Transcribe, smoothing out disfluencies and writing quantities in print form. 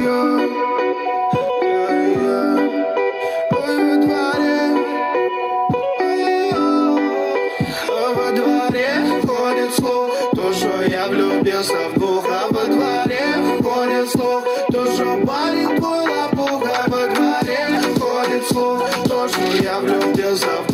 Во дворе ходит слух, то, что я влюбился в двух. А во дворе ходит слух, то, что парень твой лопух. А во дворе ходит слух, то, что я влюбился в двух.